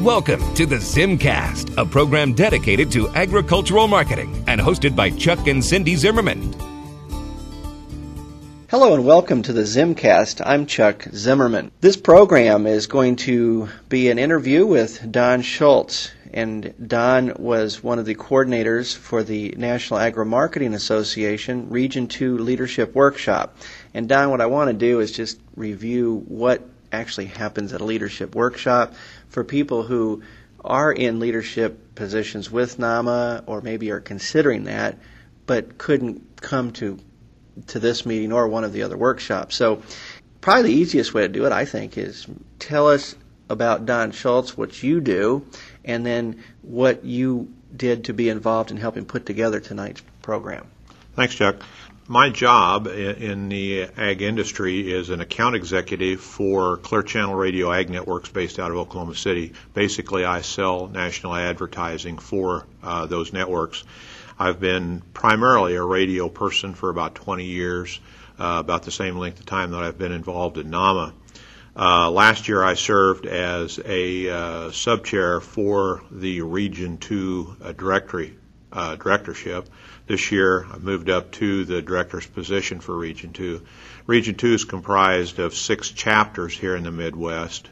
Welcome to the Zimcast, a program dedicated to agricultural marketing and hosted by Chuck and Cindy Zimmerman. Hello and welcome to the Zimcast. I'm Chuck Zimmerman. This program is going to be an interview with Don Schultz. And Don was one of the coordinators for the National Agro-Marketing Association Region 2 Leadership Workshop. And Don, what I want to do is just review what actually happens at a leadership workshop for people who are in leadership positions with NAMA or maybe are considering that but couldn't come to this meeting or one of the other workshops. So probably the easiest way to do it, I think, is tell us about Don Schultz, what you do, and then what you did to be involved in helping put together tonight's program. Thanks, Chuck. My job in the ag industry is an account executive for Clear Channel Radio Ag Networks based out of Oklahoma City. Basically, I sell national advertising for those networks. I've been primarily a radio person for about 20 years, about the same length of time that I've been involved in NAMA. Last year I served as a sub-chair for the Region 2 directorship. This year I moved up to the director's position for Region 2. Region 2 is comprised of 6 chapters here in the Midwest,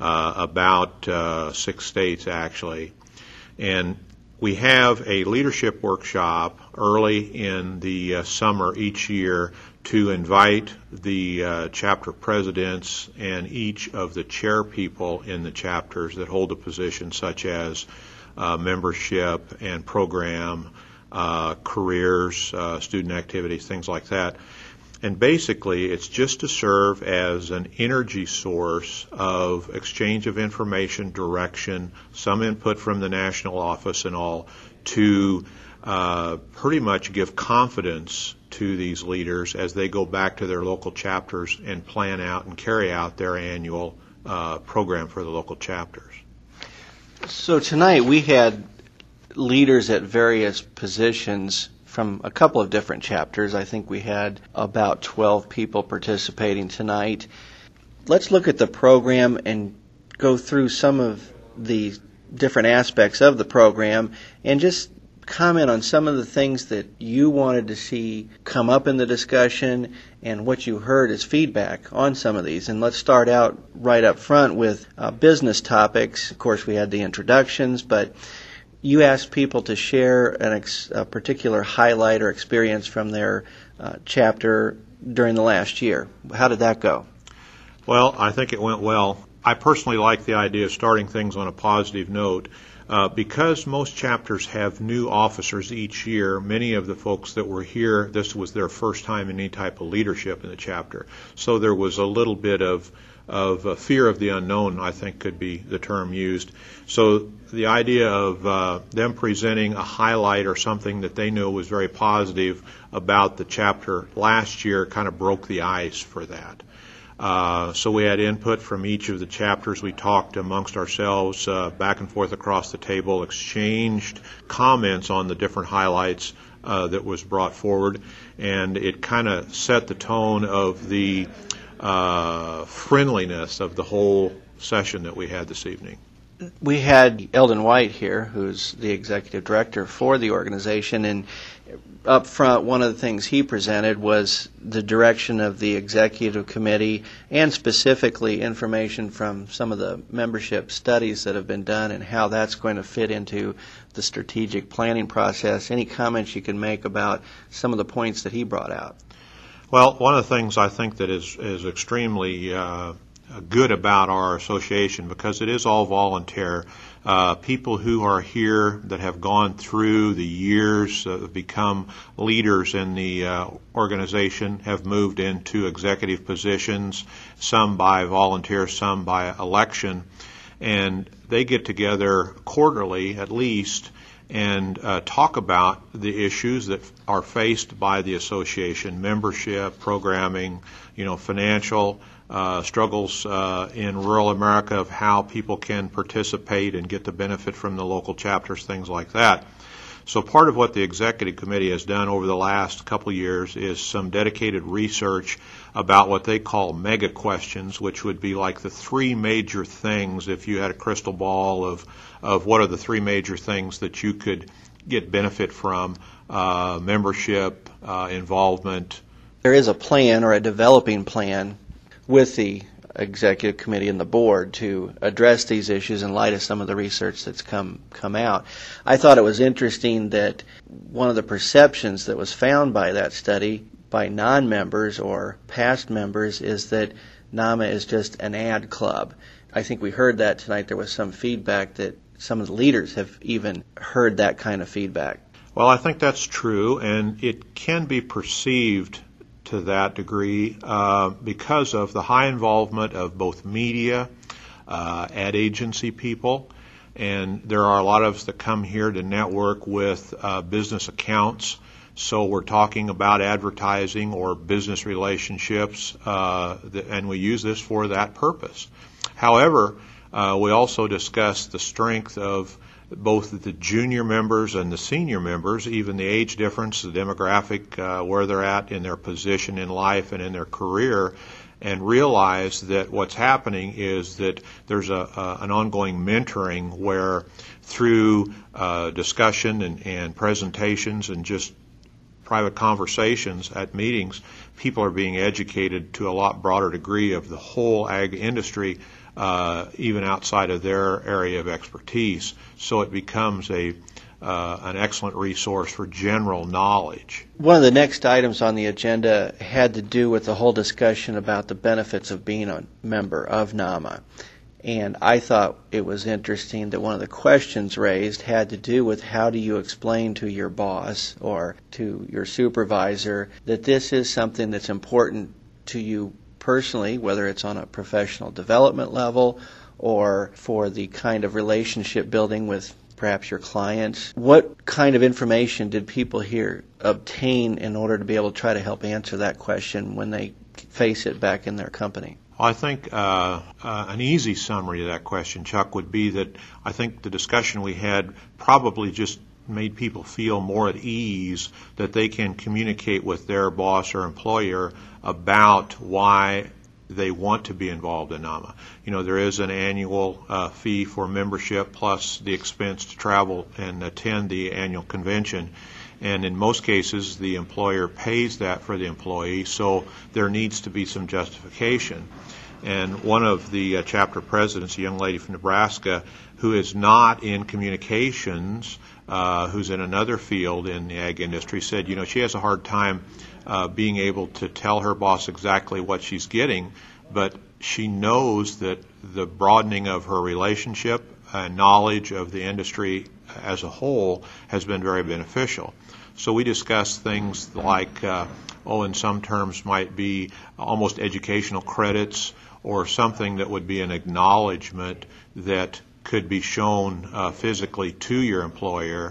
about 6 states actually. And we have a leadership workshop early in the summer each year to invite the chapter presidents and each of the chair people in the chapters that hold a position such as membership and program, careers, student activities, things like that. And basically it's just to serve as an energy source of exchange of information, direction, some input from the national office and all, to pretty much give confidence to these leaders as they go back to their local chapters and plan out and carry out their annual program for the local chapters. So tonight we had leaders at various positions from a couple of different chapters. I think we had about 12 people participating tonight. Let's look at the program and go through some of the different aspects of the program and just comment on some of the things that you wanted to see come up in the discussion and what you heard as feedback on some of these. And let's start out right up front with business topics. Of course, we had the introductions, but you asked people to share a particular highlight or experience from their chapter during the last year. How did that go? Well, I think it went well. I personally like the idea of starting things on a positive note. Because most chapters have new officers each year, many of the folks that were here, this was their first time in any type of leadership in the chapter. So there was a little bit of fear of the unknown, I think could be the term used. So the idea of them presenting a highlight or something that they knew was very positive about the chapter last year kind of broke the ice for that. So we had input from each of the chapters. We talked amongst ourselves back and forth across the table, exchanged comments on the different highlights that was brought forward, and it kind of set the tone of the friendliness of the whole session that we had this evening. We had Eldon White here, who's the executive director for the organization, and up front, one of the things he presented was the direction of the executive committee and specifically information from some of the membership studies that have been done and how that's going to fit into the strategic planning process. Any comments you can make about some of the points that he brought out? Well, one of the things I think that is extremely good about our association, because it is all volunteer. People who are here that have gone through the years, become leaders in the organization, have moved into executive positions, some by volunteer, some by election, and they get together quarterly at least and talk about the issues that are faced by the association: membership, programming, financial struggles in rural America of how people can participate and get the benefit from the local chapters, things like that. So part of what the executive committee has done over the last couple of years is some dedicated research about what they call mega questions, which would be like the three major things, if you had a crystal ball of what are the three major things that you could get benefit from, membership, involvement. There is a plan or a developing plan with the executive committee and the board to address these issues in light of some of the research that's come out. I thought it was interesting that one of the perceptions that was found by that study by non-members or past members is that NAMA is just an ad club. I think we heard that tonight. There was some feedback that some of the leaders have even heard that kind of feedback. Well, I think that's true, and it can be perceived to that degree because of the high involvement of both media, ad agency people, and there are a lot of us that come here to network with business accounts. So we're talking about advertising or business relationships, and we use this for that purpose. However, we also discuss the strength of both the junior members and the senior members, even the age difference, the demographic, where they're at in their position in life and in their career, and realize that what's happening is that there's an ongoing mentoring where through discussion and presentations and just private conversations at meetings, people are being educated to a lot broader degree of the whole ag industry, even outside of their area of expertise. So it becomes an excellent resource for general knowledge. One of the next items on the agenda had to do with the whole discussion about the benefits of being a member of NAMA. And I thought it was interesting that one of the questions raised had to do with how do you explain to your boss or to your supervisor that this is something that's important to you personally, whether it's on a professional development level or for the kind of relationship building with perhaps your clients. What kind of information did people here obtain in order to be able to try to help answer that question when they face it back in their company? I think an easy summary of that question, Chuck, would be that I think the discussion we had probably just made people feel more at ease that they can communicate with their boss or employer about why they want to be involved in NAMA. You know, there is an annual fee for membership plus the expense to travel and attend the annual convention. And in most cases, the employer pays that for the employee, so there needs to be some justification. And one of the chapter presidents, a young lady from Nebraska, who is not in communications, who's in another field in the ag industry, said, you know, she has a hard time being able to tell her boss exactly what she's getting, but she knows that the broadening of her relationship and knowledge of the industry as a whole has been very beneficial. So we discussed things like, in some terms might be almost educational credits or something that would be an acknowledgement that could be shown physically to your employer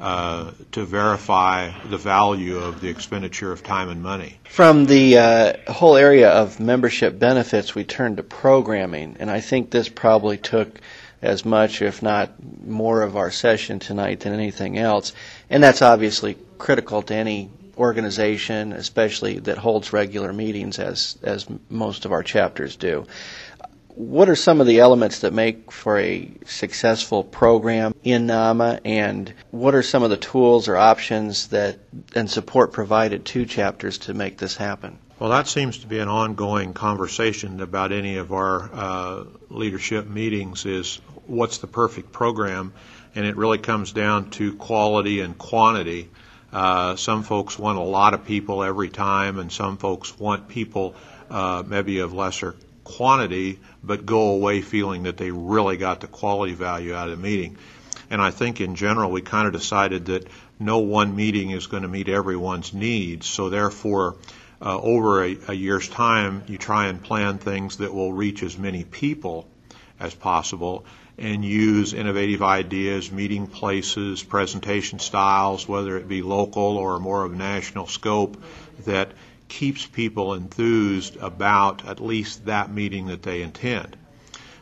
to verify the value of the expenditure of time and money. From the whole area of membership benefits, we turned to programming, and I think this probably took as much, if not more, of our session tonight than anything else, and that's obviously critical to any organization, especially that holds regular meetings, as most of our chapters do. What are some of the elements that make for a successful program in NAMA, and what are some of the tools or options that and support provided to chapters to make this happen? Well, that seems to be an ongoing conversation about any of our leadership meetings is what's the perfect program, and it really comes down to quality and quantity. Some folks want a lot of people every time, and some folks want people maybe of lesser quantity, but go away feeling that they really got the quality value out of the meeting. And I think in general we kind of decided that no one meeting is going to meet everyone's needs, so therefore over a year's time you try and plan things that will reach as many people as possible and use innovative ideas, meeting places, presentation styles, whether it be local or more of a national scope, that keeps people enthused about at least that meeting that they attend.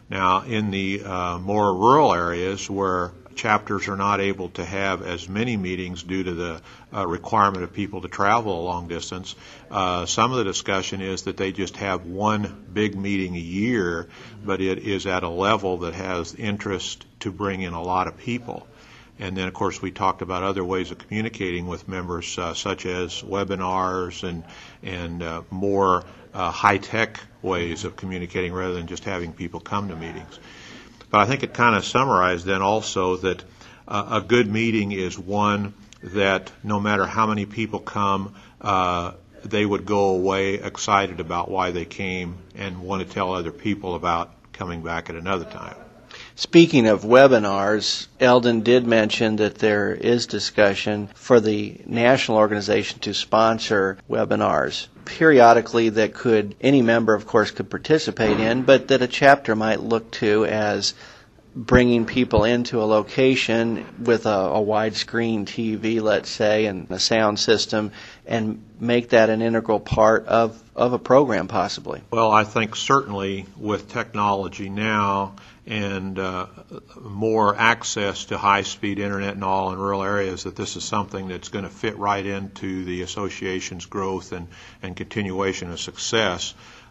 Now, in the more rural areas where chapters are not able to have as many meetings due to the requirement of people to travel a long distance, some of the discussion is that they just have one big meeting a year, but it is at a level that has interest to bring in a lot of people. And then, of course, we talked about other ways of communicating with members, such as webinars and more high-tech ways of communicating rather than just having people come to meetings. But I think it kind of summarized then also that a good meeting is one that no matter how many people come, they would go away excited about why they came and want to tell other people about coming back at another time. Speaking of webinars, Eldon did mention that there is discussion for the national organization to sponsor webinars periodically that any member, of course, could participate in, but that a chapter might look to as bringing people into a location with a widescreen TV, let's say, and a sound system, and make that an integral part of a program, possibly. Well, I think certainly with technology now and more access to high-speed internet and all in rural areas, that this is something that's going to fit right into the association's growth and continuation of success.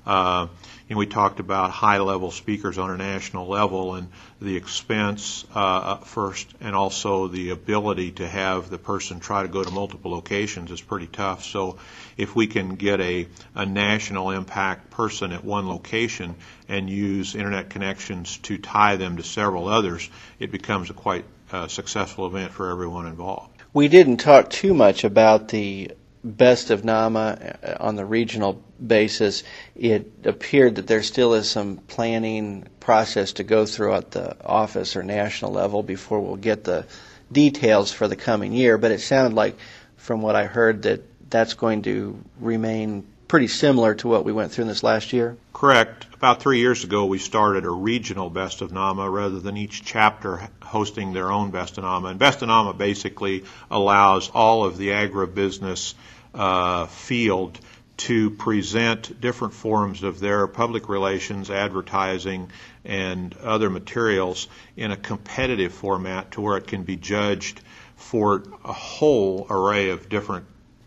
We talked about high-level speakers on a national level and the expense first, and also the ability to have the person try to go to multiple locations is pretty tough. So if we can get a national impact person at one location and use internet connections to tie them to several others, it becomes a quite successful event for everyone involved. We didn't talk too much about the Best of NAMA on the regional basis. It appeared that there still is some planning process to go through at the office or national level before we'll get the details for the coming year, but it sounded like, from what I heard, that that's going to remain pretty similar to what we went through in this last year? Correct. About 3 years ago, we started a regional Best of NAMA rather than each chapter hosting their own Best of NAMA. And Best of NAMA basically allows all of the agribusiness field to present different forms of their public relations, advertising, and other materials in a competitive format to where it can be judged for a whole array of different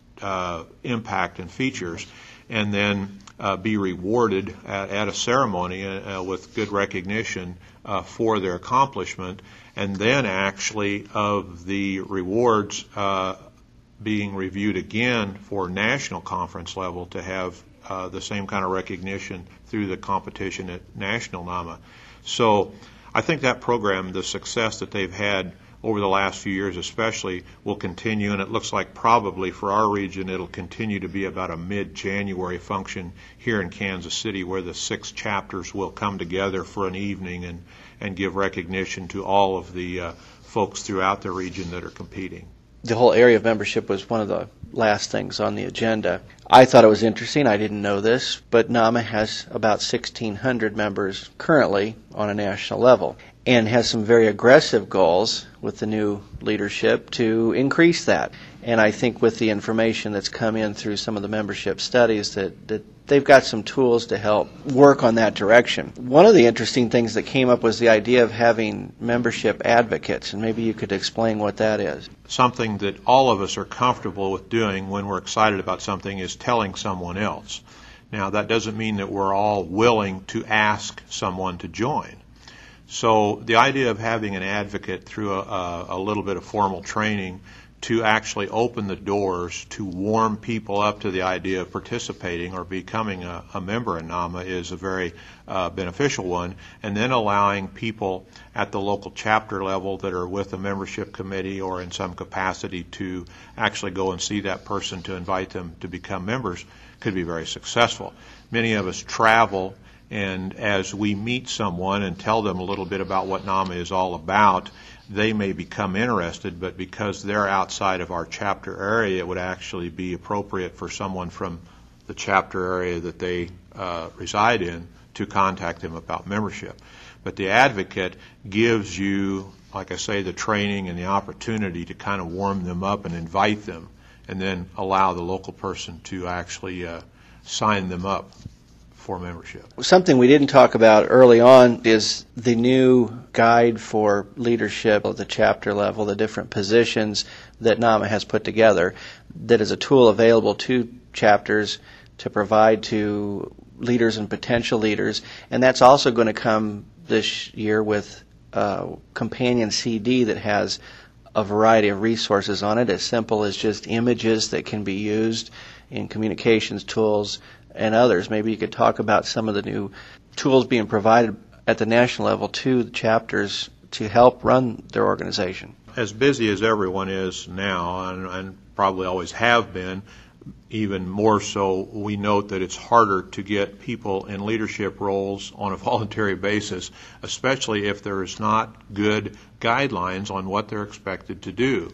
impact and features, and then be rewarded at a ceremony with good recognition for their accomplishment, and then actually of the rewards being reviewed again for national conference level to have the same kind of recognition through the competition at national NAMA. So I think that program, the success that they've had over the last few years especially, will continue, and it looks like probably for our region it'll continue to be about a mid-January function here in Kansas City, where the 6 chapters will come together for an evening and give recognition to all of the folks throughout the region that are competing. The whole area of membership was one of the last things on the agenda. I thought it was interesting. I didn't know this, but NAMA has about 1,600 members currently on a national level and has some very aggressive goals with the new leadership to increase that. And I think with the information that's come in through some of the membership studies that they've got some tools to help work on that direction. One of the interesting things that came up was the idea of having membership advocates, and maybe you could explain what that is. Something that all of us are comfortable with doing when we're excited about something is telling someone else. Now, that doesn't mean that we're all willing to ask someone to join. So the idea of having an advocate through a little bit of formal training to actually open the doors to warm people up to the idea of participating or becoming a member in NAMA is a very beneficial one, and then allowing people at the local chapter level that are with a membership committee or in some capacity to actually go and see that person to invite them to become members could be very successful. Many of us travel, and as we meet someone and tell them a little bit about what NAMA is all about, they may become interested, but because they're outside of our chapter area, it would actually be appropriate for someone from the chapter area that they reside in to contact them about membership. But the advocate gives you, like I say, the training and the opportunity to kind of warm them up and invite them, and then allow the local person to actually sign them up for membership. Something we didn't talk about early on is the new guide for leadership at the chapter level, the different positions that NAMA has put together, that is a tool available to chapters to provide to leaders and potential leaders. And that's also going to come this year with a companion CD that has a variety of resources on it, as simple as just images that can be used in communications tools and others. Maybe you could talk about some of the new tools being provided at the national level to the chapters to help run their organization. As busy as everyone is now, and probably always have been, even more so, we note that it's harder to get people in leadership roles on a voluntary basis, especially if there is not good guidelines on what they're expected to do.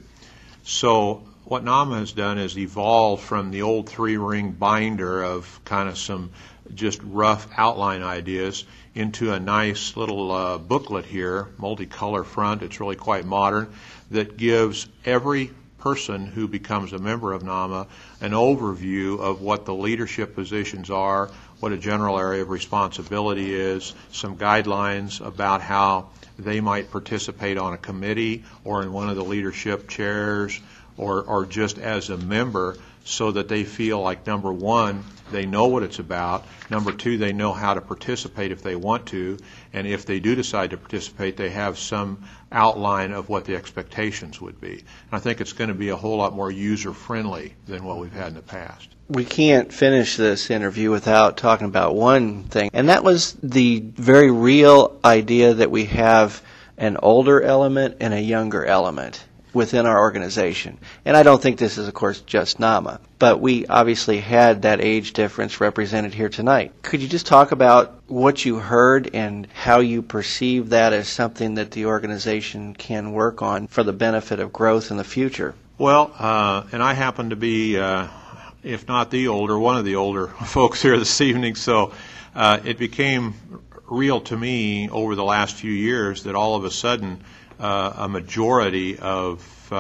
So what NAMA has done is evolve from the old three-ring binder of kind of some just rough outline ideas into a nice little booklet here, multicolor front. It's really quite modern, that gives every person who becomes a member of NAMA an overview of what the leadership positions are, what a general area of responsibility is, some guidelines about how they might participate on a committee or in one of the leadership chairs or just as a member, so that they feel like, number one, they know what it's about, number two, they know how to participate if they want to, and if they do decide to participate, they have some outline of what the expectations would be. And I think it's going to be a whole lot more user-friendly than what we've had in the past. We can't finish this interview without talking about one thing, and that was the very real idea that we have an older element and a younger element within our organization. And I don't think this is, of course, just NAMA, but we obviously had that age difference represented here tonight. Could you just talk about what you heard and how you perceive that as something that the organization can work on for the benefit of growth in the future? Well, and I happen to be, if not the older, one of the older folks here this evening, so it became real to me over the last few years that all of a sudden a majority of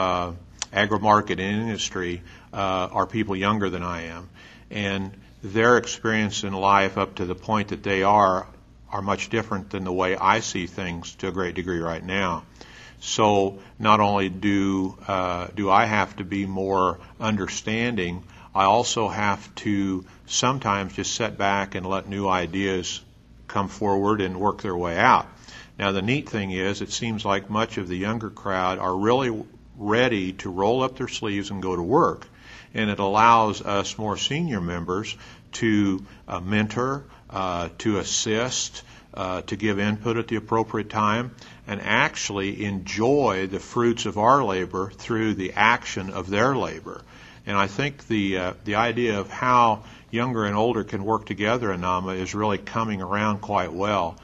agri-market industry are people younger than I am, and their experience in life up to the point that they are much different than the way I see things to a great degree right now. So not only do I have to be more understanding, I also have to sometimes just sit back and let new ideas come forward and work their way out. Now, the neat thing is, it seems like much of the younger crowd are really ready to roll up their sleeves and go to work. And it allows us more senior members to mentor, to assist, to give input at the appropriate time, and actually enjoy the fruits of our labor through the action of their labor. And I think the idea of how younger and older can work together in NAMA is really coming around quite well.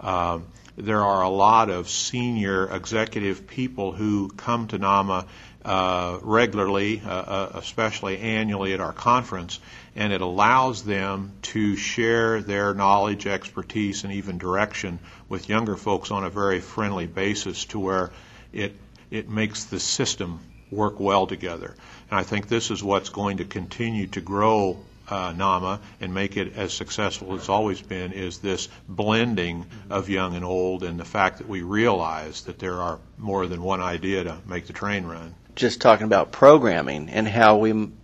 There are a lot of senior executive people who come to NAMA regularly, especially annually at our conference, and it allows them to share their knowledge, expertise, and even direction with younger folks on a very friendly basis, to where it makes the system work well together. And I think this is what's going to continue to grow NAMA and make it as successful as it's always been, is this blending of young and old, and the fact that we realize that there are more than one idea to make the train run. Just talking about programming and how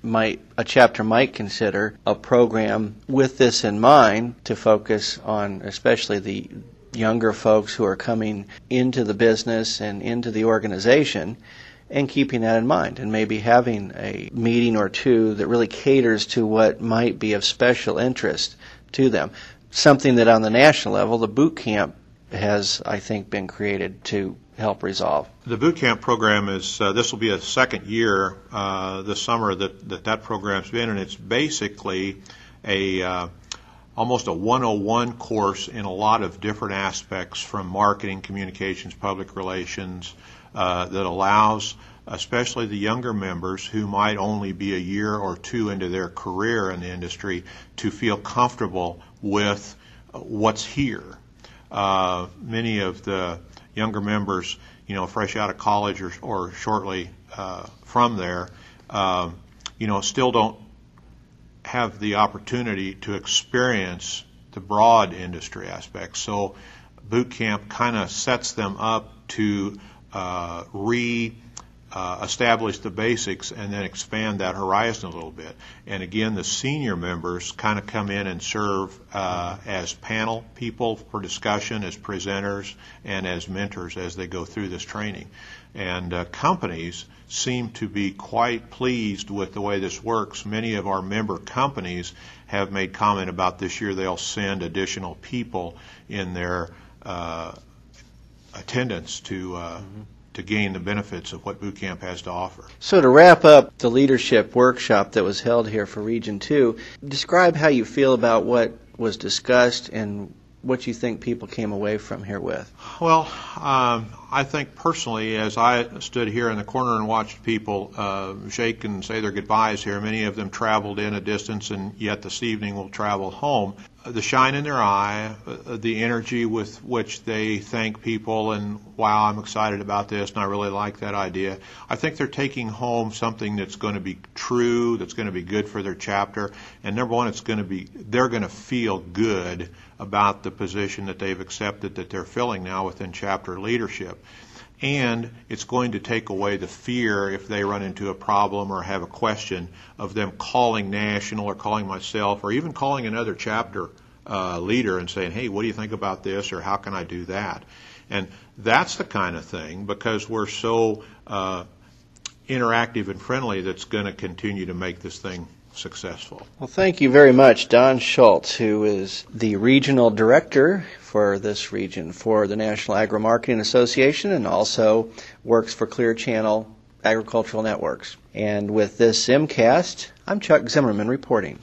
a chapter might consider a program with this in mind to focus on especially the younger folks who are coming into the business and into the organization, and keeping that in mind, and maybe having a meeting or two that really caters to what might be of special interest to them. Something that on the national level, the boot camp has, I think, been created to help resolve. The boot camp program is, this will be a second year this summer that program's been, and it's basically almost a 101 course in a lot of different aspects, from marketing, communications, public relations, that allows especially the younger members who might only be a year or two into their career in the industry to feel comfortable with what's here. Many of the younger members, fresh out of college or shortly from there, still don't have the opportunity to experience the broad industry aspects. So boot camp kind of sets them up to establish the basics and then expand that horizon a little bit. And again, the senior members kind of come in and serve as panel people for discussion, as presenters, and as mentors as they go through this training. And companies seem to be quite pleased with the way this works. Many of our member companies have made comment about this year they'll send additional people in their attendance to gain the benefits of what boot camp has to offer. So to wrap up the leadership workshop that was held here for Region 2, describe how you feel about what was discussed and what you think people came away from here with. Well, I think personally, as I stood here in the corner and watched people shake and say their goodbyes here, many of them traveled in a distance and yet this evening will travel home. The shine in their eye, the energy with which they thank people, and wow, I'm excited about this and I really like that idea. I think they're taking home something that's going to be true, that's going to be good for their chapter, and number one, they're going to feel good about the position that they've accepted that they're filling now within chapter leadership. And it's going to take away the fear if they run into a problem or have a question of them calling National or calling myself or even calling another chapter leader and saying, hey, what do you think about this, or how can I do that? And that's the kind of thing, because we're so interactive and friendly, that's going to continue to make this thing successful. Well, thank you very much, Don Schultz, who is the regional director for this region for the National Agri-Marketing Association and also works for Clear Channel Agricultural Networks. And with this ZimCast, I'm Chuck Zimmerman reporting.